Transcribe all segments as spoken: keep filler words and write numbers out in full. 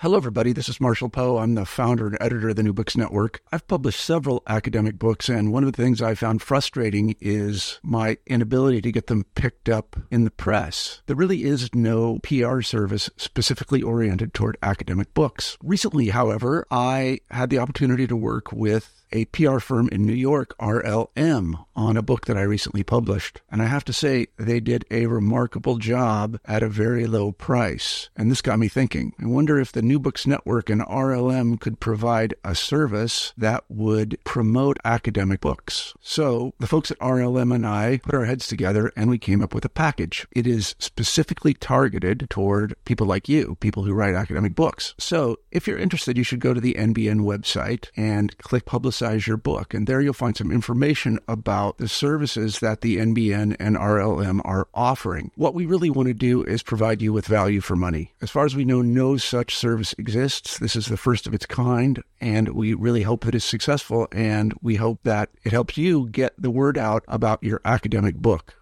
Hello, everybody. This is Marshall Poe. I'm the founder and editor of the New Books Network. I've published several academic books, and one of the things I found frustrating is my inability to get them picked up in the press. There really is no P R service specifically oriented toward academic books. Recently, however, I had the opportunity to work with a P R firm in New York, R L M, on a book that I recently published. And I have to say, they did a remarkable job at a very low price. And this got me thinking. I wonder if the New Books Network and R L M could provide a service that would promote academic books. So the folks at R L M and I put our heads together and we came up with a package. It is specifically targeted toward people like you, people who write academic books. So if you're interested, you should go to the N B N website and click Publicize your book. And there you'll find some information about the services that the N B N and R L M are offering. What we really want to do is provide you with value for money. As far as we know, no such service exists. This is the first of its kind, and we really hope that it's successful, and we hope that it helps you get the word out about your academic book.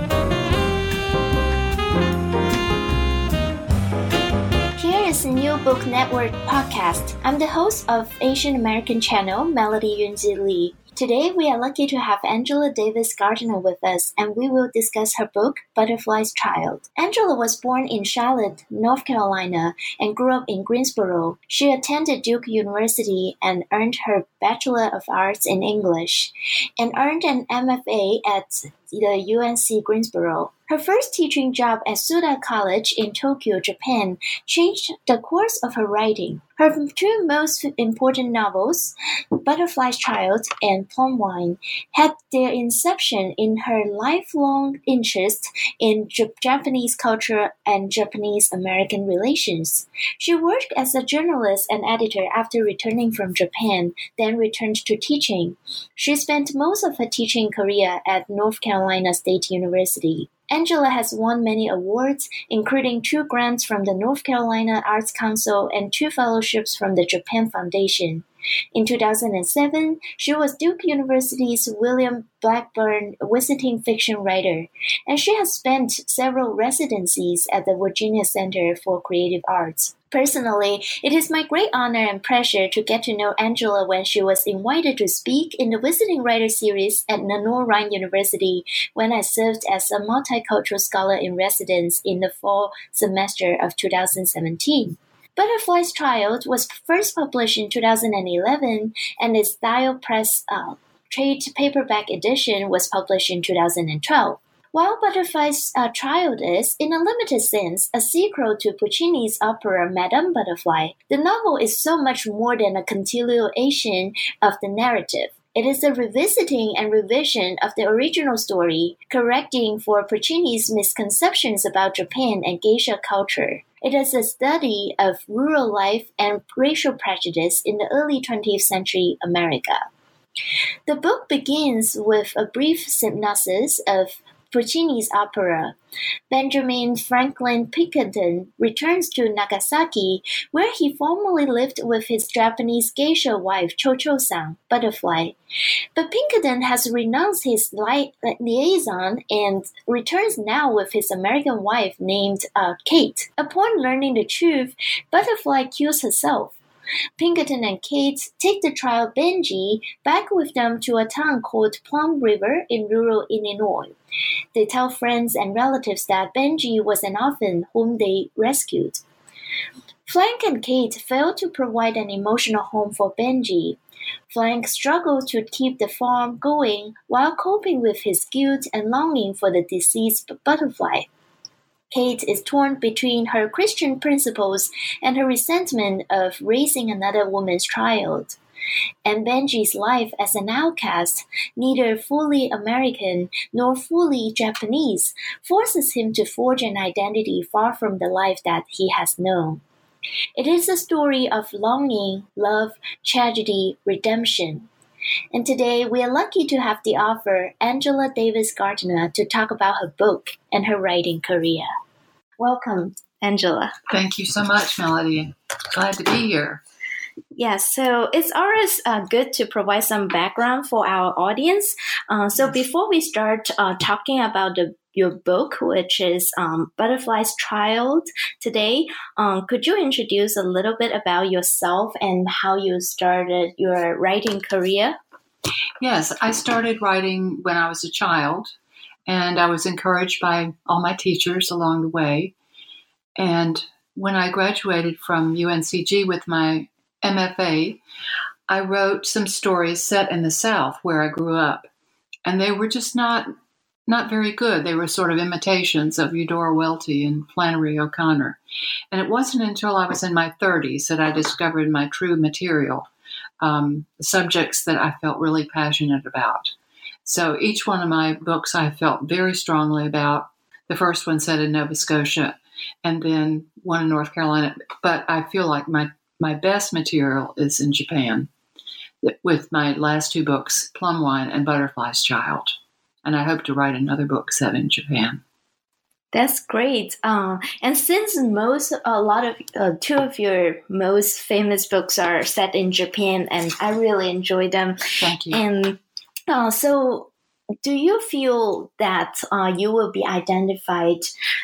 Is the New Book Network podcast. I'm the host of Asian American channel, Melody Yunzi Lee. Today, we are lucky to have Angela Davis Gardner with us, and we will discuss her book, Butterfly's Child. Angela was born in Charlotte, North Carolina, and grew up in Greensboro. She attended Duke University and earned her Bachelor of Arts in English, and earned an M F A at the U N C Greensboro. Her first teaching job at Suda College in Tokyo, Japan, changed the course of her writing. Her two most important novels, Butterfly's Child and Plum Wine, had their inception in her lifelong interest in J- Japanese culture and Japanese-American relations. She worked as a journalist and editor after returning from Japan, then returned to teaching. She spent most of her teaching career at North Carolina State University. Angela has won many awards, including two grants from the North Carolina Arts Council and two fellowships from the Japan Foundation. In two thousand seven, she was Duke University's William Blackburn Visiting Fiction Writer, and she has spent several residencies at the Virginia Center for Creative Arts. Personally, it is my great honor and pleasure to get to know Angela when she was invited to speak in the Visiting Writer Series at Nanorang University when I served as a multicultural scholar in residence in the fall semester of two thousand seventeen. Butterfly's Child was first published in two thousand eleven, and its Dial Press uh, trade paperback edition was published in two thousand twelve. While Butterfly's uh, Child is, in a limited sense, a sequel to Puccini's opera Madame Butterfly, the novel is so much more than a continuation of the narrative. It is a revisiting and revision of the original story, correcting for Puccini's misconceptions about Japan and geisha culture. It is a study of rural life and racial prejudice in the early twentieth century America. The book begins with a brief synopsis of Puccini's opera. Benjamin Franklin Pinkerton returns to Nagasaki, where he formerly lived with his Japanese geisha wife Cho-Cho-san, Butterfly. But Pinkerton has renounced his li- liaison and returns now with his American wife named uh, Kate. Upon learning the truth, Butterfly kills herself. Pinkerton and Kate take the child Benji back with them to a town called Plum River in rural Illinois. They tell friends and relatives that Benji was an orphan whom they rescued. Frank and Kate fail to provide an emotional home for Benji. Frank struggles to keep the farm going while coping with his guilt and longing for the deceased butterfly. Kate is torn between her Christian principles and her resentment of raising another woman's child. And Benji's life as an outcast, neither fully American nor fully Japanese, forces him to forge an identity far from the life that he has known. It is a story of longing, love, tragedy, redemption. And today, we are lucky to have the author, Angela Davis Gardner, to talk about her book and her writing career. Welcome, Angela. Thank you so much, Melody. Glad to be here. Yes, so it's always uh, good to provide some background for our audience. Uh, so before we start uh, talking about the your book, which is um, Butterfly's Child today, um, could you introduce a little bit about yourself and how you started your writing career? Yes, I started writing when I was a child, and I was encouraged by all my teachers along the way. And when I graduated from U N C G with my M F A, I wrote some stories set in the South where I grew up. And they were just not not very good. They were sort of imitations of Eudora Welty and Flannery O'Connor. And it wasn't until I was in my thirties that I discovered my true material, um, subjects that I felt really passionate about. So each one of my books I felt very strongly about. The first one set in Nova Scotia, and then one in North Carolina. But I feel like my, my best material is in Japan, with my last two books, Plum Wine and Butterfly's Child. And I hope to write another book set in Japan. That's great. Uh, and since most, a lot of, uh, two of your most famous books are set in Japan, and I really enjoy them. Thank you. And uh, so do you feel that uh, you will be identified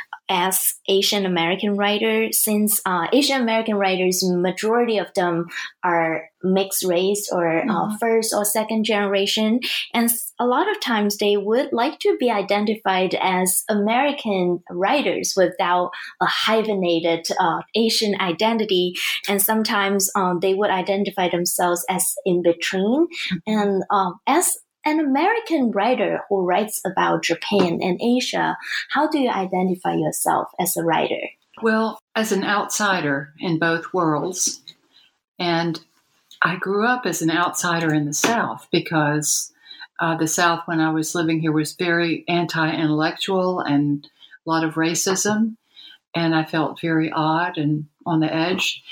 as Asian American writer, since uh, Asian American writers, majority of them are mixed race or mm-hmm. uh, first or second generation, and a lot of times they would like to be identified as American writers without a hyphenated uh, Asian identity, and sometimes um, they would identify themselves as in between, mm-hmm. and um, as an American writer who writes about Japan and Asia, how do you identify yourself as a writer? Well, as an outsider in both worlds, and I grew up as an outsider in the South because uh, the South, when I was living here, was very anti-intellectual and a lot of racism, and I felt very odd and on the edge.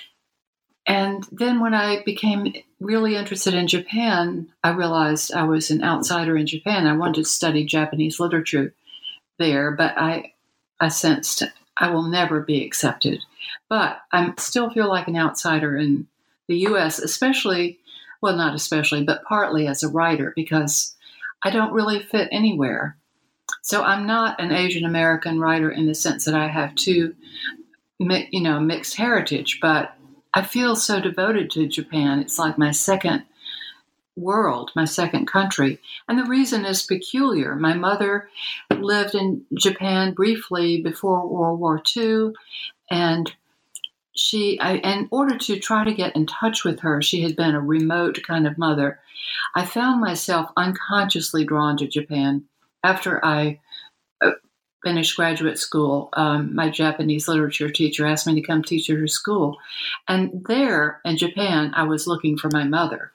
And then when I became really interested in Japan, I realized I was an outsider in Japan. I wanted to study Japanese literature there, but I I sensed I will never be accepted. But I still feel like an outsider in the U S, especially, well, not especially, but partly as a writer, because I don't really fit anywhere. So I'm not an Asian American writer in the sense that I have two, you know, mixed heritage, but I feel so devoted to Japan. It's like my second world, my second country. And the reason is peculiar. My mother lived in Japan briefly before World War Two, and she, I, in order to try to get in touch with her, she had been a remote kind of mother. I found myself unconsciously drawn to Japan after I uh, finished graduate school. Um, my Japanese literature teacher asked me to come teach at her school. And there in Japan, I was looking for my mother.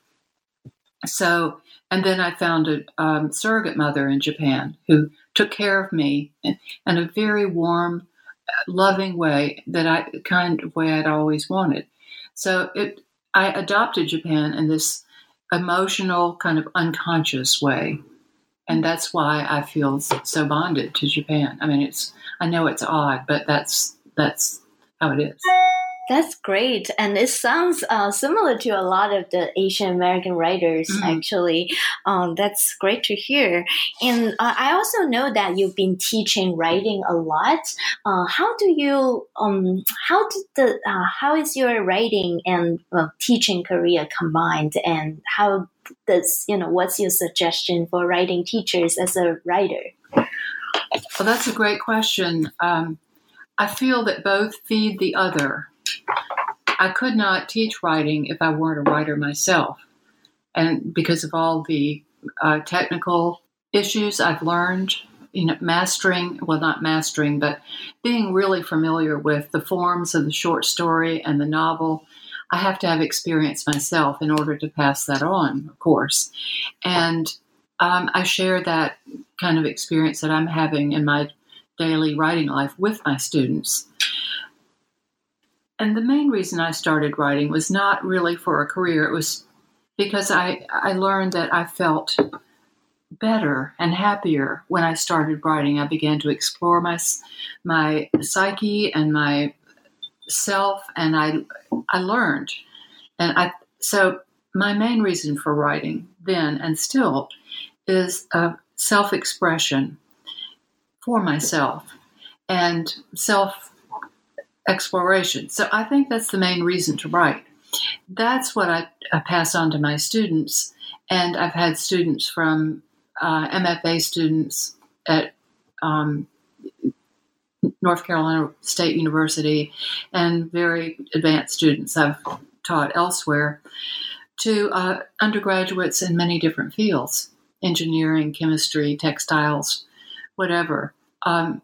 So, and then I found a um, surrogate mother in Japan who took care of me in, in a very warm, loving way, that I kind of way I'd always wanted. So it, I adopted Japan in this emotional, kind of unconscious way. And that's why I feel so bonded to Japan. I mean, it's, I know it's odd, but that's, that's how it is. That's great. And it sounds uh, similar to a lot of the Asian American writers, mm-hmm. actually. Um, that's great to hear. And uh, I also know that you've been teaching writing a lot. Uh, how do you, um, how did the, uh, how is your writing and uh, teaching career combined? And how does, you know, what's your suggestion for writing teachers as a writer? Well, that's a great question. Um, I feel that both feed the other. I could not teach writing if I weren't a writer myself. And because of all the uh, technical issues I've learned, you know, mastering, well, not mastering, but being really familiar with the forms of the short story and the novel, I have to have experience myself in order to pass that on, of course. And um, I share that kind of experience that I'm having in my daily writing life with my students. And the main reason I started writing was not really for a career. It was because I, I learned that I felt better and happier when I started writing. I began to explore my my psyche and my self, and I I learned And I so my main reason for writing then and still is uh, self-expression for myself and self-exploration. So I think that's the main reason to write. That's what I, I pass on to my students. And I've had students from uh, M F A students at um, North Carolina State University and very advanced students I've taught elsewhere to uh, undergraduates in many different fields, engineering, chemistry, textiles, whatever. Um,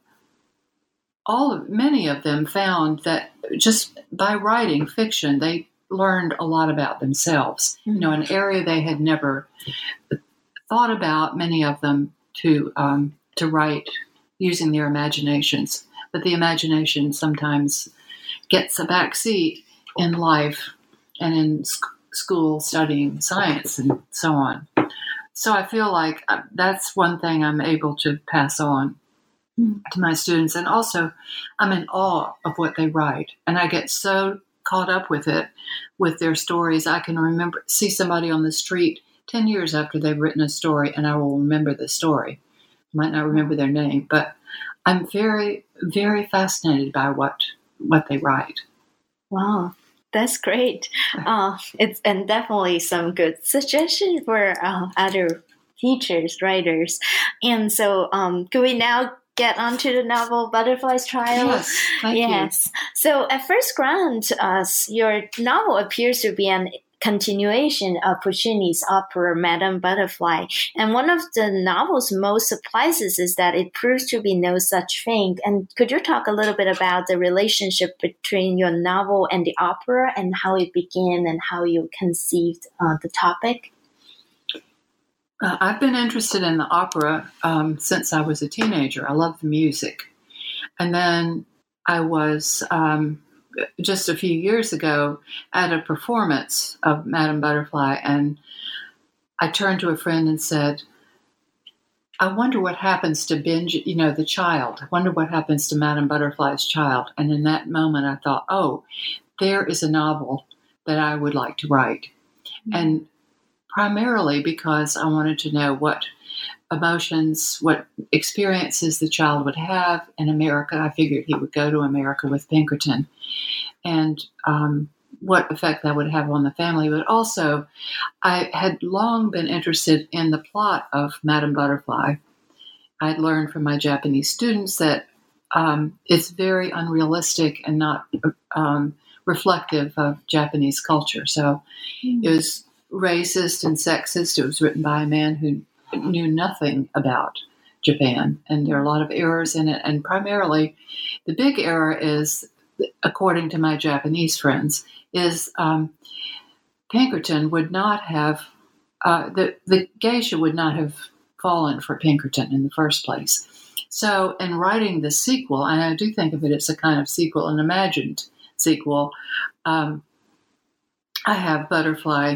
all of, many of them found that just by writing fiction, they learned a lot about themselves, you know, an area they had never thought about, many of them, to um, to write using their imaginations. But the imagination sometimes gets a back seat in life and in sc- school studying science and so on. So I feel like that's one thing I'm able to pass on to my students. And also, I'm in awe of what they write. And I get so caught up with it, with their stories. I can remember, see somebody on the street ten years after they've written a story, and I will remember the story. I might not remember their name, but I'm very, very fascinated by what what they write. Wow, that's great. Uh, it's and definitely some good suggestions for uh, other teachers, writers. And so, um, could we now get onto the novel Butterfly's Trial? Yes, thank yes. you. So at first glance, uh, your novel appears to be an continuation of Puccini's opera Madame Butterfly. And one of the novel's most surprises is that it proves to be no such thing. And could you talk a little bit about the relationship between your novel and the opera and how it began and how you conceived uh, the topic? Uh, I've been interested in the opera um, since I was a teenager. I love the music. And then I was, um, just a few years ago, at a performance of Madame Butterfly, and I turned to a friend and said, I wonder what happens to Benji, you know, the child. I wonder what happens to Madame Butterfly's child. And in that moment, I thought, oh, there is a novel that I would like to write. Mm-hmm. And primarily because I wanted to know what emotions, what experiences the child would have in America. I figured he would go to America with Pinkerton, and um, what effect that would have on the family. But also, I had long been interested in the plot of Madame Butterfly. I had learned from my Japanese students that um, it's very unrealistic and not um, reflective of Japanese culture. So mm. it was racist and sexist. It was written by a man who knew nothing about Japan, and there are a lot of errors in it. And primarily, the big error is, according to my Japanese friends, is um, Pinkerton would not have, uh, the, the geisha would not have fallen for Pinkerton in the first place. So in writing the sequel, and I do think of it as a kind of sequel, an imagined sequel, um, I have Butterfly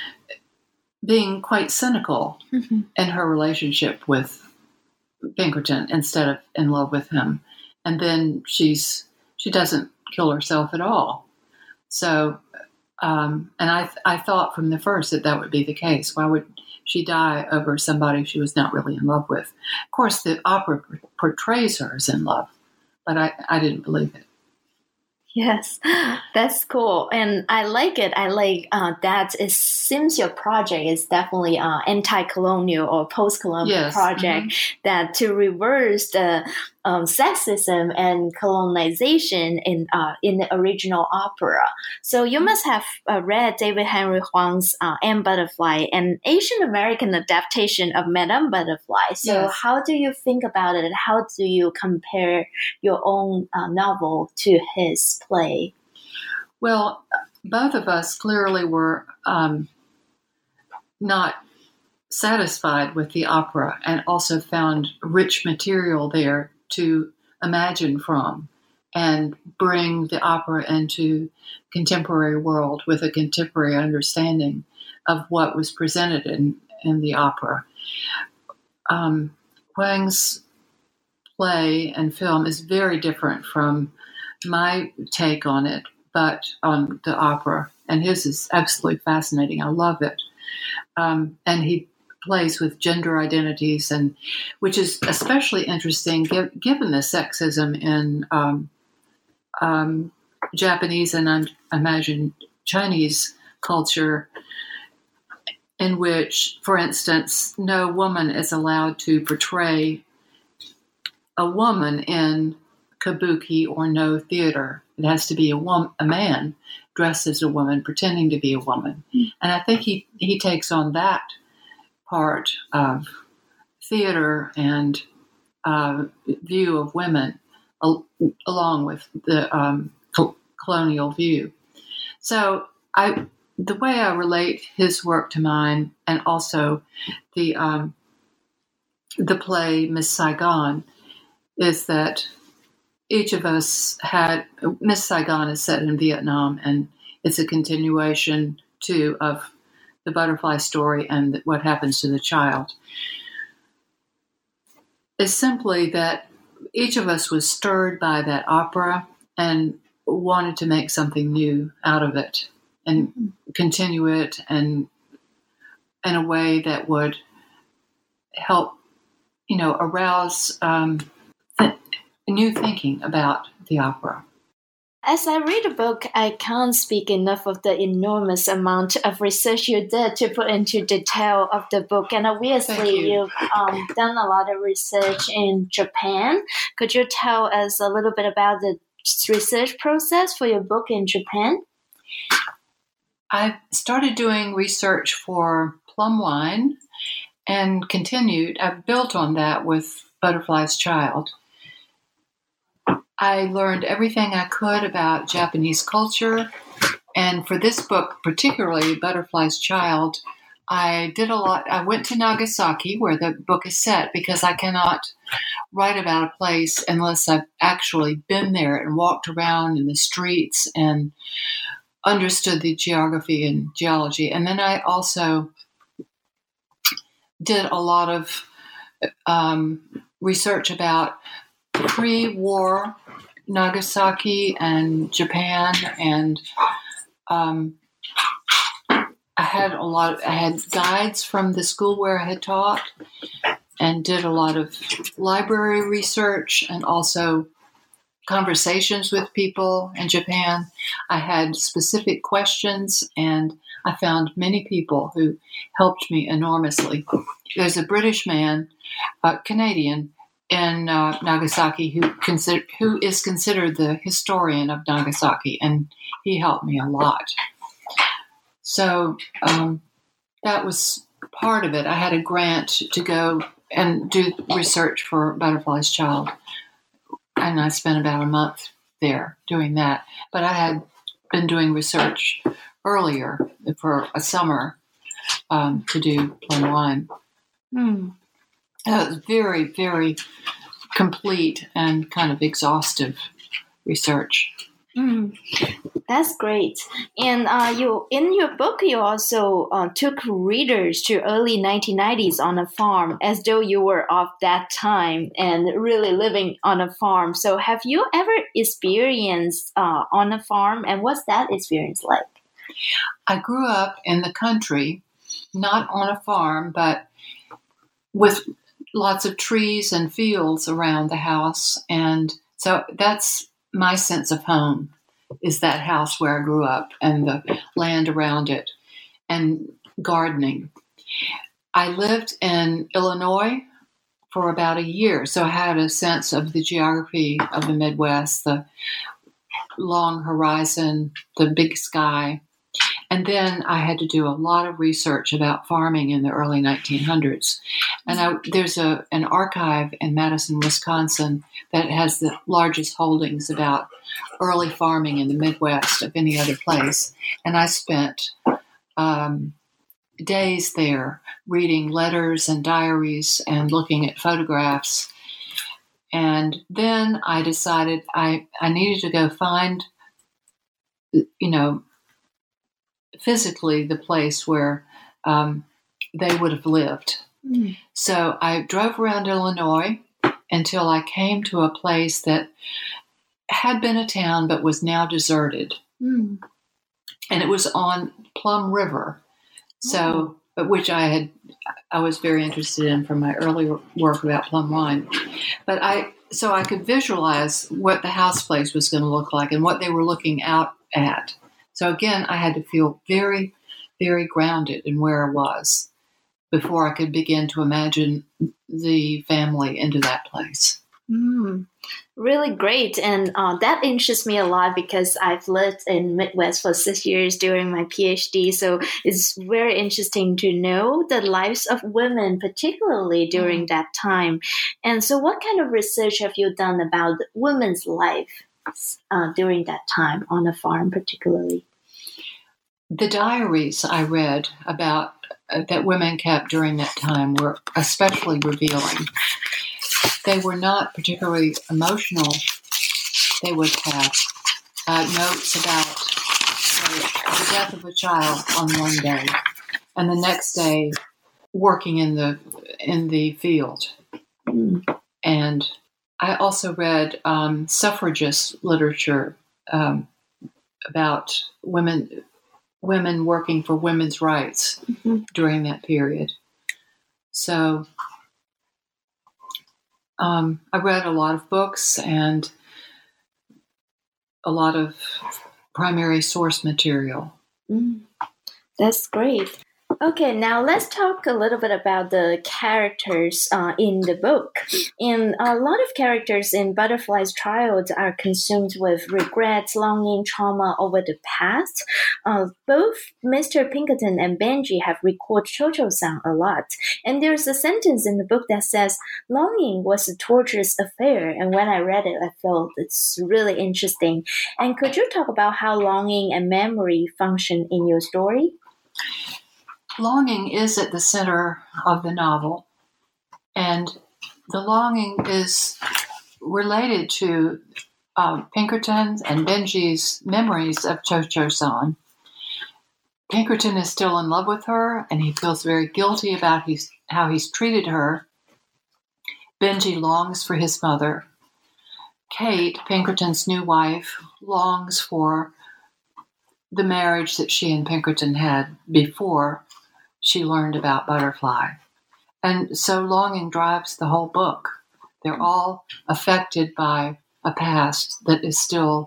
being quite cynical mm-hmm. in her relationship with Pinkerton instead of in love with him. And then she's she doesn't kill herself at all. So, um, and I I thought from the first that that would be the case. Why would she die over somebody she was not really in love with? Of course, the opera portrays her as in love, but I, I didn't believe it. Yes, that's cool. And I like it. I like uh, that it seems your project is definitely an uh, anti-colonial or post-colonial yes. project mm-hmm. that to reverse the um, sexism and colonization in uh, in the original opera. So you must have uh, read David Henry Hwang's uh, Anne Butterfly, an Asian American adaptation of Madame Butterfly. So yes. how do you think about it? How do you compare your own uh, novel to his play? Well, both of us clearly were um, not satisfied with the opera, and also found rich material there to imagine from and bring the opera into contemporary world with a contemporary understanding of what was presented in, in the opera. Um, Hwang's play and film is very different from my take on it, but on the opera. And his is absolutely fascinating. I love it. Um, and he plays with gender identities, and which is especially interesting give, given the sexism in um, um, Japanese and I imagine Chinese culture, in which, for instance, no woman is allowed to portray a woman in kabuki or no theater. It has to be a woman, a man dressed as a woman, pretending to be a woman. And I think he, he takes on that part of theater and uh, view of women, al- along with the um, col- colonial view. So I, the way I relate his work to mine, and also the um, the play Miss Saigon, is that each of us had, Miss Saigon is set in Vietnam, and it's a continuation, too, of the butterfly story and what happens to the child. It's simply that each of us was stirred by that opera and wanted to make something new out of it and continue it and in a way that would help, you know, arouse um, th- new thinking about the opera. As I read the book, I can't speak enough of the enormous amount of research you did to put into detail of the book. And obviously, you. you've um, done a lot of research in Japan. Could you tell us a little bit about the research process for your book in Japan? I started doing research for Plum Wine and continued. I built on that with Butterfly's Child. I learned everything I could about Japanese culture, and for this book, particularly Butterfly's Child, I did a lot. I went to Nagasaki, where the book is set, because I cannot write about a place unless I've actually been there and walked around in the streets and understood the geography and geology. And then I also did a lot of um, research about pre-war Nagasaki and Japan, and um, I had a lot. Of, I had guides from the school where I had taught, and did a lot of library research, and also conversations with people in Japan. I had specific questions, and I found many people who helped me enormously. There's a British man, uh, Canadian, in uh, Nagasaki who consider, who is considered the historian of Nagasaki, and he helped me a lot. So um, that was part of it. I had a grant to go and do research for Butterfly's Child, and I spent about a month there doing that. But I had been doing research earlier for a summer um, to do Plum Wine. Mm. It was very, very complete and kind of exhaustive research. Mm. That's great. And uh, you, in your book, you also uh, took readers to early nineteen nineties on a farm, as though you were of that time and really living on a farm. So have you ever experienced uh, on a farm, and what's that experience like? I grew up in the country, not on a farm, but with lots of trees and fields around the house. And so that's my sense of home, is that house where I grew up and the land around it and gardening. I lived in Illinois for about a year, so I had a sense of the geography of the Midwest, the long horizon, the big sky. And then I had to do a lot of research about farming in the early nineteen hundreds. And I, there's a an archive in Madison, Wisconsin, that has the largest holdings about early farming in the Midwest of any other place. And I spent um, days there reading letters and diaries and looking at photographs. And then I decided I, I needed to go find, you know, physically the place where um, they would have lived. Mm. So I drove around Illinois until I came to a place that had been a town but was now deserted. Mm. And it was on Plum River, so oh. which I had I was very interested in from my earlier work about plum wine. But I so I could visualize what the house place was going to look like and what they were looking out at. So again, I had to feel very, very grounded in where I was before I could begin to imagine the family into that place. Mm, really great. And uh, that interests me a lot because I've lived in Midwest for six years during my PhD. So it's very interesting to know the lives of women, particularly during mm. that time. And so what kind of research have you done about women's life uh, during that time on a farm particularly? The diaries I read about uh, that women kept during that time were especially revealing. They were not particularly emotional. They would have uh, notes about uh, the death of a child on one day, and the next day working in the in the field. Mm. And I also read um, suffragist literature um, about women women working for women's rights mm-hmm. during that period. So. Um, I read a lot of books and a lot of primary source material. Mm, that's great. Okay, now let's talk a little bit about the characters uh, in the book. And a lot of characters in Butterfly's child are consumed with regrets, longing, trauma over the past. Uh, both Mister Pinkerton and Benji have recalled Cho-Cho-san a lot. And there's a sentence in the book that says, longing was a torturous affair. And when I read it, I felt it's really interesting. And could you talk about how longing and memory function in your story? Longing is at the center of the novel, and the longing is related to um, Pinkerton's and Benji's memories of Cho-Cho-san. Pinkerton is still in love with her, and he feels very guilty about he's, how he's treated her. Benji longs for his mother. Kate, Pinkerton's new wife, longs for the marriage that she and Pinkerton had before she learned about Butterfly. And so longing drives the whole book. They're all affected by a past that is still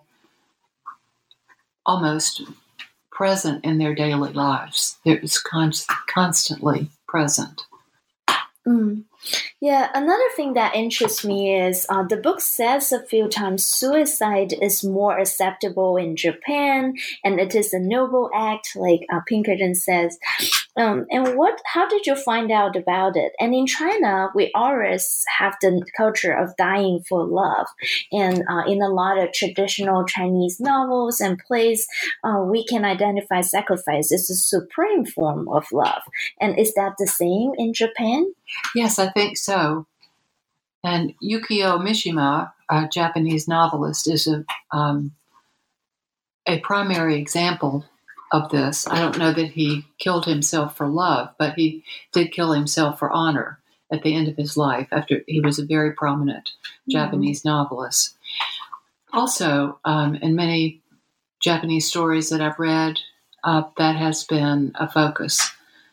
almost present in their daily lives. It's const- constantly present. Mm. Yeah, another thing that interests me is uh, the book says a few times suicide is more acceptable in Japan, and it is a noble act, like uh, Pinkerton says. Um, and what? How did you find out about it? And in China, we always have the culture of dying for love, and uh, in a lot of traditional Chinese novels and plays, uh, we can identify sacrifice as a supreme form of love. And is that the same in Japan? Yes, I think so. And Yukio Mishima, a Japanese novelist, is a um, a primary example of this. I don't know that he killed himself for love, but he did kill himself for honor at the end of his life after he was a very prominent mm-hmm. Japanese novelist. Also, um, in many Japanese stories that I've read, uh, that has been a focus.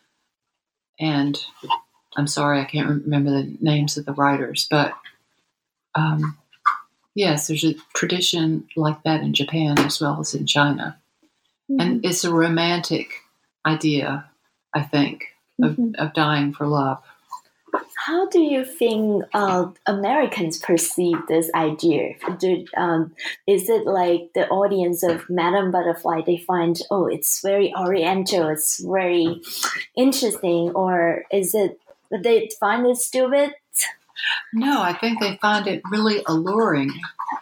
And I'm sorry, I can't remember the names of the writers, but um, yes, there's a tradition like that in Japan as well as in China. Mm-hmm. And it's a romantic idea, I think, of, mm-hmm. of dying for love. How do you think uh, Americans perceive this idea? Do, um, is it like the audience of Madame Butterfly, they find, oh, it's very oriental, it's very interesting, or is it they find it stupid? No, I think they find it really alluring.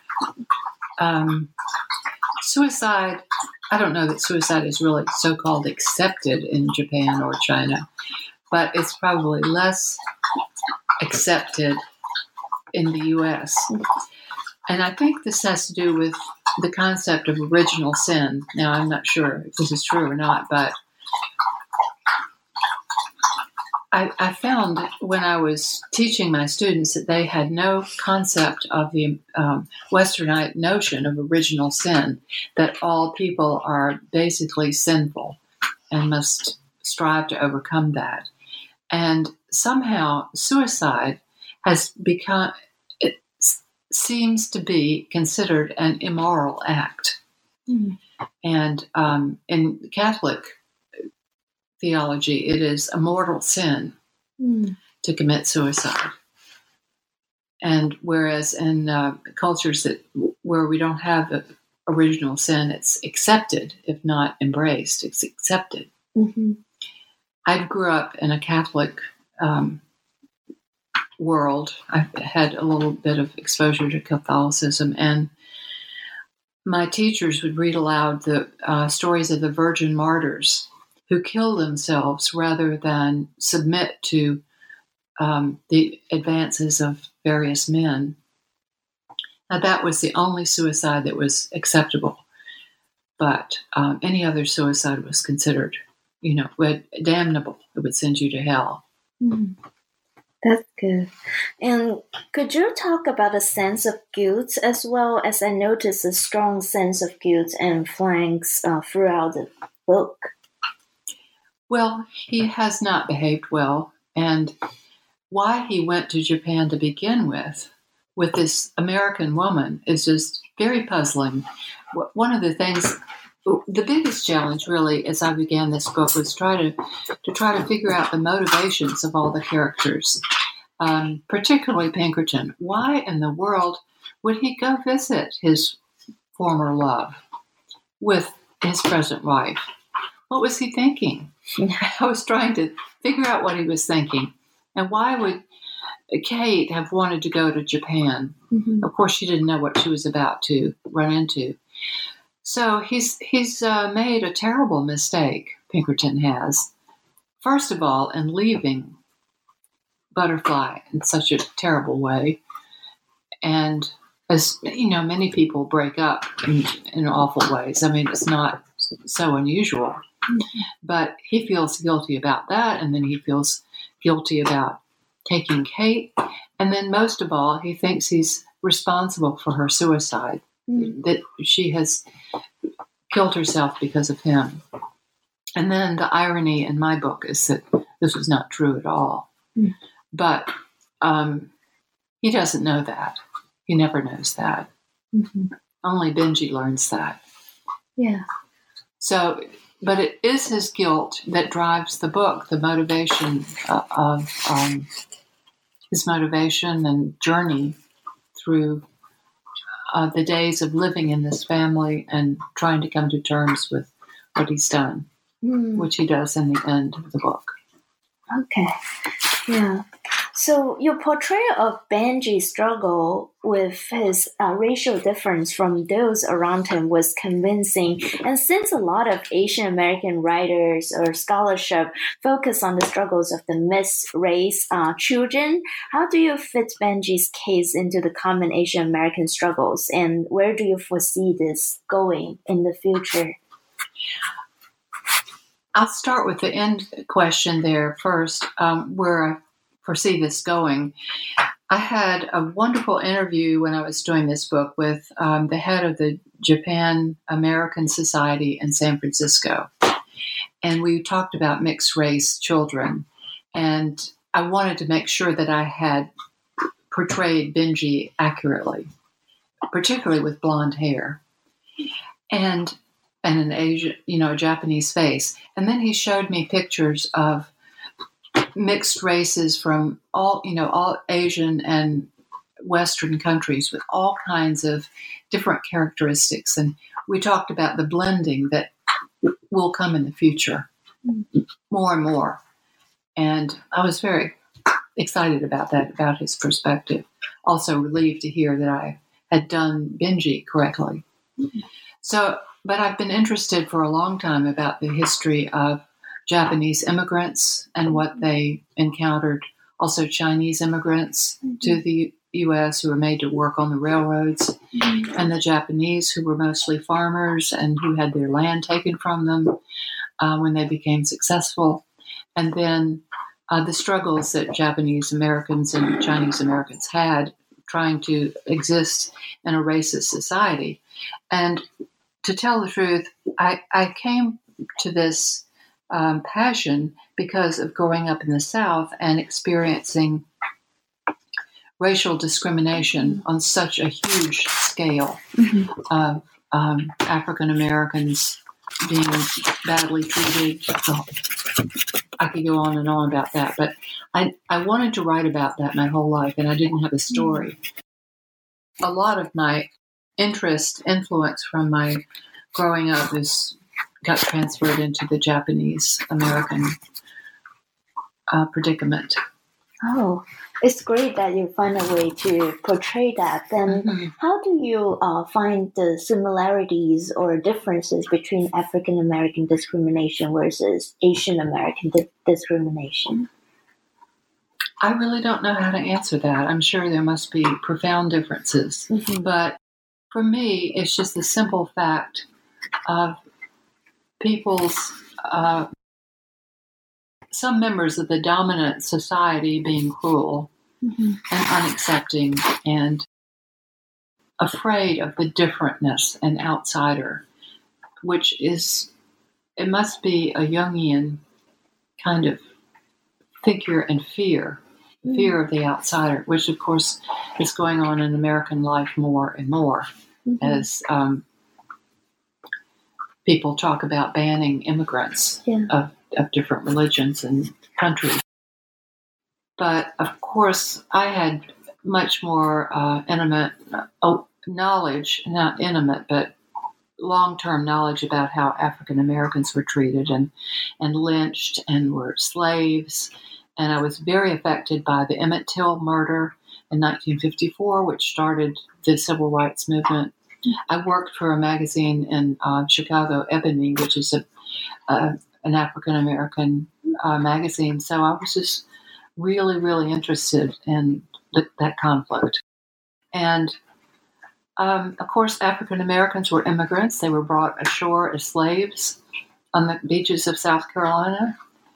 Um, suicide, I don't know that suicide is really so-called accepted in Japan or China, but it's probably less accepted in the U S. And I think this has to do with the concept of original sin. Now, I'm not sure if this is true or not, but I, I found when I was teaching my students that they had no concept of the um, Westernite notion of original sin, that all people are basically sinful and must strive to overcome that. And somehow suicide has become, it seems to be considered an immoral act. Mm. And um, in Catholic theology, it is a mortal sin mm. to commit suicide. And whereas in uh, cultures that where we don't have a, original sin, it's accepted, if not embraced, it's accepted. Mm-hmm. I grew up in a Catholic um, world. I had a little bit of exposure to Catholicism, and my teachers would read aloud the uh, stories of the Virgin martyrs who kill themselves rather than submit to um, the advances of various men. Now, that was the only suicide that was acceptable, but um, any other suicide was considered, you know, damnable. It would send you to hell. Mm. That's good. And could you talk about a sense of guilt as well? As I noticed a strong sense of guilt and flanks uh, throughout the book. Well, he has not behaved well, and why he went to Japan to begin with, with this American woman, is just very puzzling. One of the things, the biggest challenge really, as I began this book, was try to to try to figure out the motivations of all the characters, um, particularly Pinkerton. Why in the world would he go visit his former love with his present wife? What was he thinking? I was trying to figure out what he was thinking. And why would Kate have wanted to go to Japan? Mm-hmm. Of course, she didn't know what she was about to run into. So he's he's uh, made a terrible mistake, Pinkerton has. First of all, in leaving Butterfly in such a terrible way. And as you know, many people break up in, in awful ways. I mean, it's not so unusual. Mm-hmm. But he feels guilty about that, and then he feels guilty about taking Kate. And then most of all, he thinks he's responsible for her suicide, mm-hmm. that she has killed herself because of him. And then the irony in my book is that this was not true at all. Mm-hmm. But um, he doesn't know that. He never knows that. Mm-hmm. Only Benji learns that. Yeah. So, but it is his guilt that drives the book, the motivation uh, of um, his motivation and journey through uh, the days of living in this family and trying to come to terms with what he's done, mm. which he does in the end of the book. Okay. Yeah. So your portrayal of Benji's struggle with his uh, racial difference from those around him was convincing. And since a lot of Asian American writers or scholarship focus on the struggles of the mixed race uh, children, how do you fit Benji's case into the common Asian American struggles? And where do you foresee this going in the future? I'll start with the end question there first, um, where I foresee this going. I had a wonderful interview when I was doing this book with um, the head of the Japan American Society in San Francisco. And we talked about mixed race children. And I wanted to make sure that I had portrayed Benji accurately, particularly with blonde hair. And and an Asian, you know, Japanese face. And then he showed me pictures of mixed races from all, you know, all Asian and Western countries with all kinds of different characteristics. And we talked about the blending that will come in the future more and more. And I was very excited about that, about his perspective. Also relieved to hear that I had done Benji correctly. So, but I've been interested for a long time about the history of Japanese immigrants and what they encountered, also Chinese immigrants mm-hmm. to the U S who were made to work on the railroads, mm-hmm. and the Japanese who were mostly farmers and who had their land taken from them uh, when they became successful. And then uh, the struggles that Japanese Americans and Chinese Americans had trying to exist in a racist society. And to tell the truth, I, I came to this um, passion because of growing up in the South and experiencing racial discrimination on such a huge scale. Mm-hmm. Uh, um, African Americans being badly treated. I could go on and on about that, but I, I wanted to write about that my whole life, and I didn't have a story. Mm-hmm. A lot of my interest, influence from my growing up is got transferred into the Japanese American uh, predicament. Oh, it's great that you find a way to portray that. Then mm-hmm. how do you uh, find the similarities or differences between African American discrimination versus Asian American di- discrimination? I really don't know how to answer that. I'm sure there must be profound differences. Mm-hmm. But for me, it's just the simple fact of people's, uh, some members of the dominant society being cruel mm-hmm. and unaccepting and afraid of the differentness and outsider, which is, it must be a Jungian kind of figure and fear, mm-hmm. fear of the outsider, which of course is going on in American life more and more mm-hmm. as um, people talk about banning immigrants yeah. of, of different religions and countries. But of course, I had much more uh, intimate uh, knowledge, not intimate, but long-term knowledge about how African Americans were treated and, and lynched and were slaves. And I was very affected by the Emmett Till murder in nineteen fifty-four, which started the civil rights movement. I worked for a magazine in uh, Chicago, Ebony, which is a, uh, an African American uh, magazine. So I was just really, really interested in th- that conflict. And um, of course, African Americans were immigrants. They were brought ashore as slaves on the beaches of South Carolina.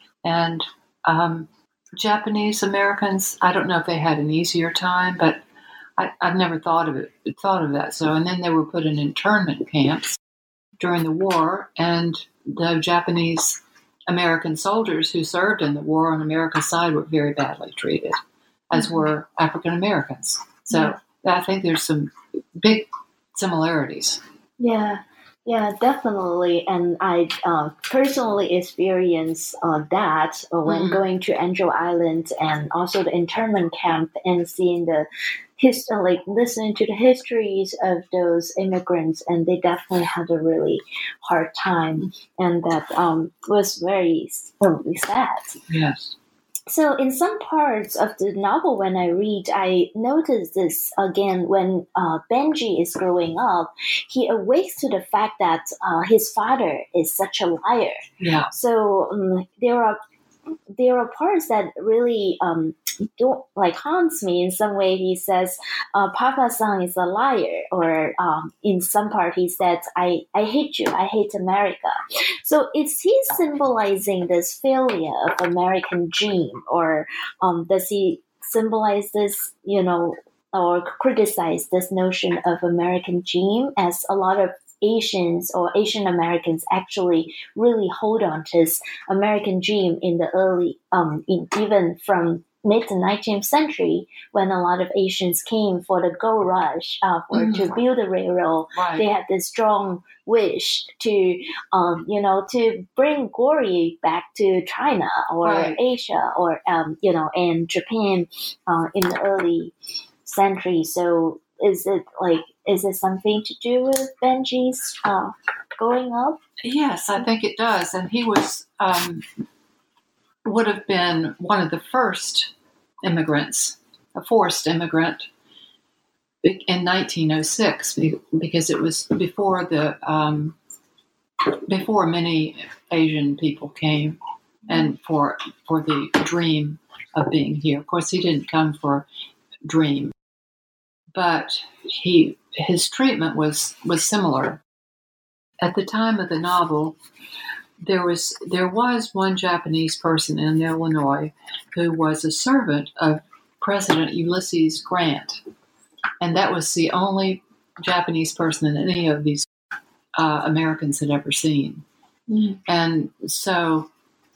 And um, Japanese Americans, I don't know if they had an easier time, but I, I've never thought of it, thought of that. So, and then they were put in internment camps during the war, and the Japanese American soldiers who served in the war on America's side were very badly treated, as mm-hmm. were African Americans. So, yeah. I think there's some big similarities. Yeah. Yeah, definitely. And I uh, personally experienced uh, that when mm-hmm. going to Angel Island and also the internment camp and seeing the history, like listening to the histories of those immigrants, and they definitely had a really hard time, and that um, was very, very sad. Yes. So in some parts of the novel, when I read, I notice this again when uh, Benji is growing up, he awakes to the fact that uh, his father is such a liar. Yeah. So um, there are there are parts that really um, don't like haunts me in some way. He says, uh, Papa-san is a liar, or um, in some part he says, I, I hate you, I hate America. So is he symbolizing this failure of American dream, or um, does he symbolize this, you know, or criticize this notion of American dream, as a lot of Asians or Asian Americans actually really hold on to this American dream in the early, um, in, even from mid to nineteenth century, when a lot of Asians came for the gold rush, uh, for mm. to build a railroad. Right. They had this strong wish to, um, you know, to bring glory back to China or right. Asia or, um, you know, and Japan uh, in the early century. So is it like, is it something to do with Benji's uh, growing up? Yes, I think it does. And he was, um, would have been one of the first immigrants, a forced immigrant in nineteen oh six, because it was before the, um, before many Asian people came and for, for the dream of being here. Of course, he didn't come for dream, but he, his treatment was, was similar. At the time of the novel, there was there was one Japanese person in Illinois who was a servant of President Ulysses Grant, and that was the only Japanese person that any of these uh, Americans had ever seen. Mm. And so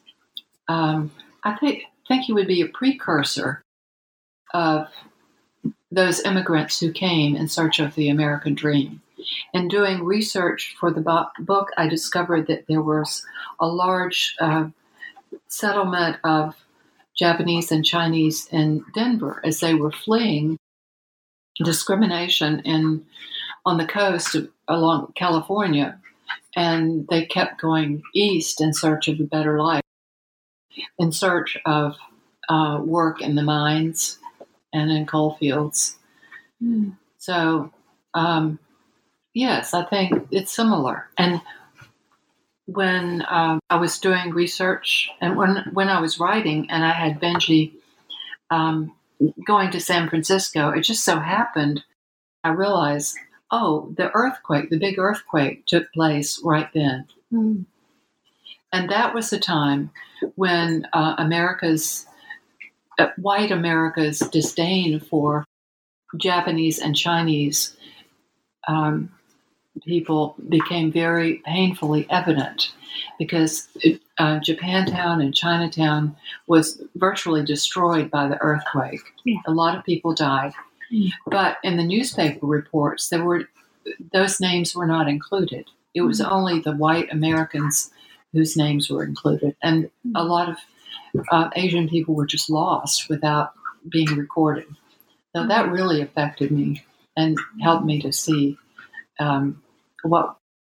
um, I think think he would be a precursor of those immigrants who came in search of the American dream. In doing research for the bo- book, I discovered that there was a large uh, settlement of Japanese and Chinese in Denver as they were fleeing discrimination in on the coast of, along California, and they kept going east in search of a better life, in search of uh, work in the mines and in coal fields. Mm. So, um, yes, I think it's similar. And when um, I was doing research and when when I was writing and I had Benji um, going to San Francisco, it just so happened, I realized, oh, the earthquake, the big earthquake took place right then. Mm. And that was the time when uh, America's, uh, white America's disdain for Japanese and Chinese um, people became very painfully evident, because uh, Japantown and Chinatown was virtually destroyed by the earthquake. Yeah. A lot of people died. Mm. But in the newspaper reports, there were those names were not included. It was mm. only the white Americans whose names were included. And mm. a lot of uh, Asian people were just lost without being recorded. So mm. that really affected me and helped me to see um, what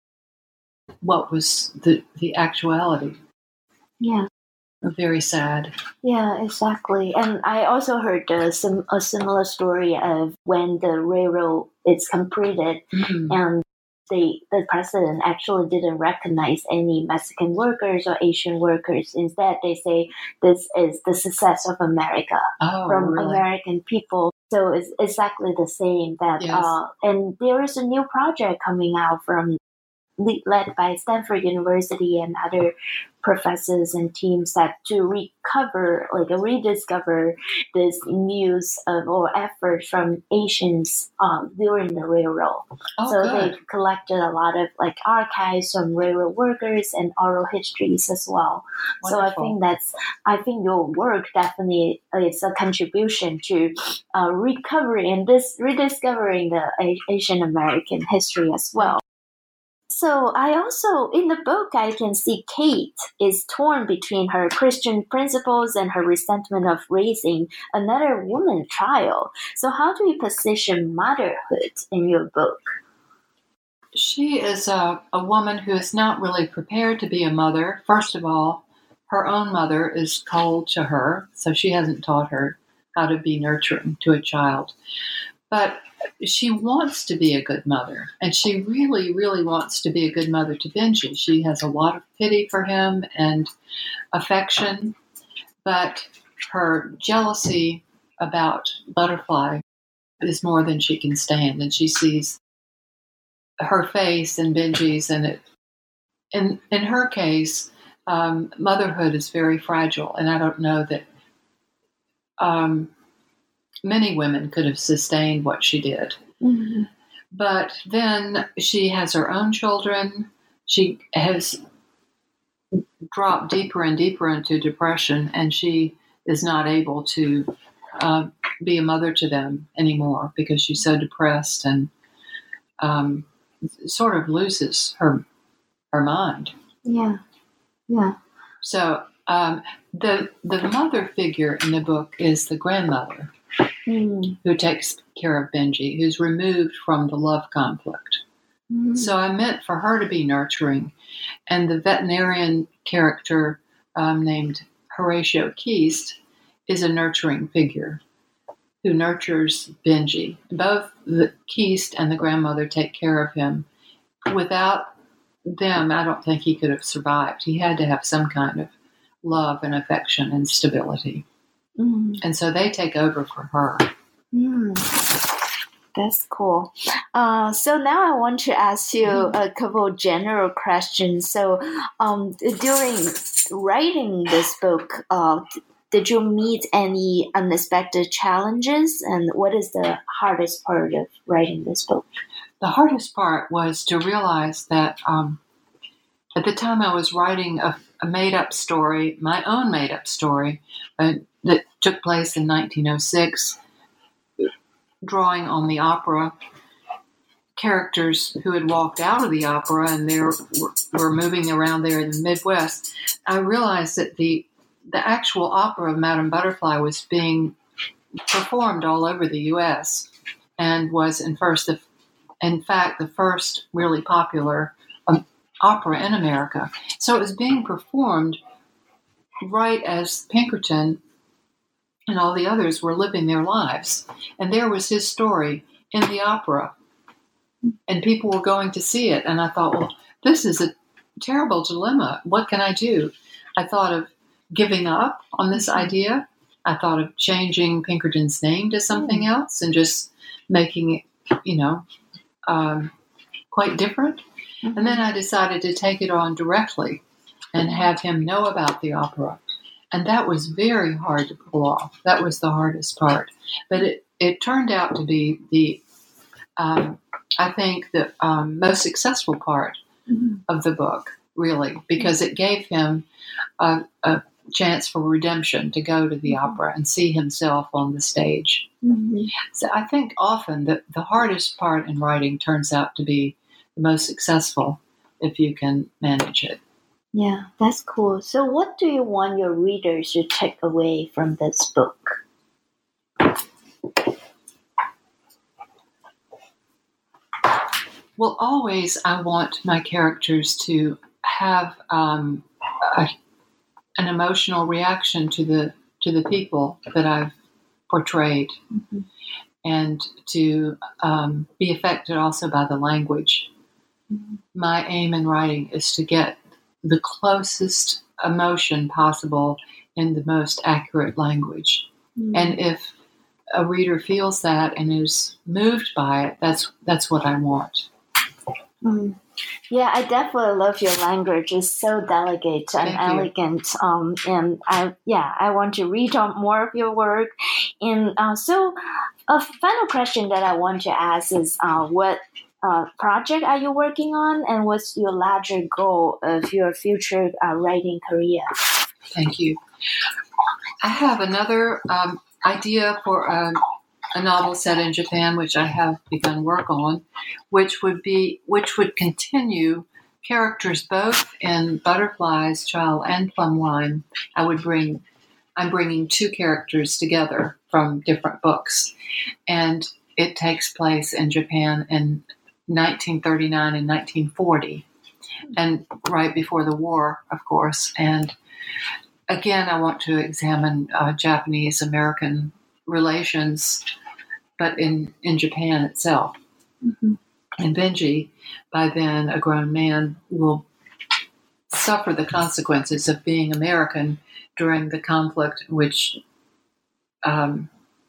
what was the, the actuality. Yeah. Very sad. Yeah, exactly. And I also heard a, sim- a similar story of when the railroad is completed, mm-hmm. and the the president actually didn't recognize any Mexican workers or Asian workers. Instead, they say this is the success of America oh, from really? American people. So it's exactly the same. That yes. uh, and there is a new project coming out from led by Stanford University and other professors and teams that to recover, like rediscover this news of or efforts from Asians um, during the railroad. Oh, so good. they collected a lot of like archives from railroad workers and oral histories as well. Wonderful. So I think that's, I think your work definitely is a contribution to uh, recovery and this rediscovering the a- Asian American history as well. So I also, in the book, I can see Kate is torn between her Christian principles and her resentment of raising another woman child. So how do you position motherhood in your book? She is a, a woman who is not really prepared to be a mother. First of all, her own mother is cold to her, so she hasn't taught her how to be nurturing to a child. But she wants to be a good mother, and she really, really wants to be a good mother to Benji. She has a lot of pity for him and affection, but her jealousy about Butterfly is more than she can stand, and she sees her face and Benji's, and it. In in her case, um, motherhood is very fragile, and I don't know that. Um, Many women could have sustained what she did. Mm-hmm. But then she has her own children. She has dropped deeper and deeper into depression, and she is not able to uh, be a mother to them anymore because she's so depressed and um, sort of loses her her mind. Yeah, yeah. So um, the the mother figure in the book is the grandmother. Mm. Who takes care of Benji, who's removed from the love conflict. Mm. So I meant for her to be nurturing. And the veterinarian character um, named Horatio Keast is a nurturing figure who nurtures Benji. Both the Keast and the grandmother take care of him. Without them, I don't think he could have survived. He had to have some kind of love and affection and stability. Mm. And so they take over for her. Mm. That's cool. Uh, so now I want to ask you Mm-hmm. a couple of general questions. So um, during writing this book, uh, did you meet any unexpected challenges? And what is the hardest part of writing this book? The hardest part was to realize that um, at the time I was writing a, a made-up story, my own made-up story, uh, that took place in nineteen oh six, drawing on the opera, characters who had walked out of the opera and they were, were moving around there in the Midwest. I realized that the the actual opera of Madame Butterfly was being performed all over the U S and was in first, the, in fact, the first really popular um, opera in America. So it was being performed right as Pinkerton and all the others were living their lives. And there was his story in the opera. And people were going to see it. And I thought, well, this is a terrible dilemma. What can I do? I thought of giving up on this idea. I thought of changing Pinkerton's name to something else and just making it, you know, um, quite different. Mm-hmm. And then I decided to take it on directly and have him know about the opera. And that was very hard to pull off. That was the hardest part. But it, it turned out to be the, um, I think, the um, most successful part mm-hmm. of the book, really, because it gave him a, a chance for redemption to go to the mm-hmm. opera and see himself on the stage. Mm-hmm. So I think often that the hardest part in writing turns out to be the most successful if you can manage it. Yeah, that's cool. So what do you want your readers to take away from this book? Well, always I want my characters to have um, a, an emotional reaction to the to the people that I've portrayed, mm-hmm. and to um, be affected also by the language. Mm-hmm. My aim in writing is to get the closest emotion possible in the most accurate language. Mm-hmm. And if a reader feels that and is moved by it, that's that's what I want. Mm. Yeah, I definitely love your language. It's so delicate and Thank elegant. Um, and I, yeah, I want to read on more of your work. And uh, so, a final question that I want to ask is, uh, what uh, project are you working on, and what's your larger goal of your future uh, writing career? Thank you. I have another um, idea for a. a novel set in Japan, which I have begun work on, which would be, which would continue characters both in Butterfly's Child and Plum Wine. I would bring, I'm bringing two characters together from different books, and it takes place in Japan in nineteen thirty-nine and nineteen forty, and right before the war, of course. And again, I want to examine uh, Japanese-American relations, but in, in Japan itself. Mm-hmm. And Benji, by then a grown man, will suffer the consequences of being American during the conflict in which um,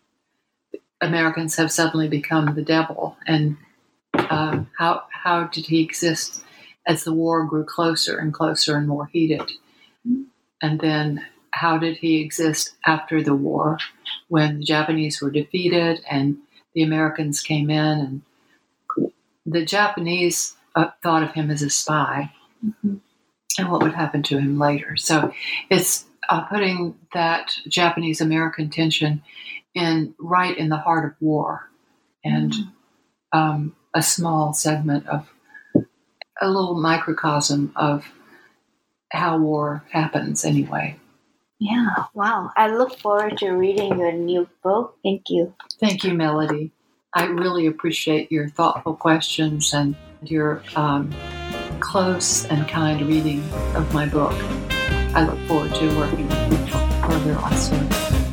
Americans have suddenly become the devil. And uh, how how did he exist as the war grew closer and closer and more heated? Mm-hmm. And then how did he exist after the war, when the Japanese were defeated and the Americans came in, and the Japanese uh, thought of him as a spy, mm-hmm. and what would happen to him later. So it's uh, putting that Japanese-American tension in right in the heart of war, and mm-hmm. um, a small segment of, a little microcosm of how war happens anyway. Yeah, wow. I look forward to reading your new book. Thank you. Thank you, Melody. I really appreciate your thoughtful questions and your um, close and kind reading of my book. I look forward to working with you further on soon.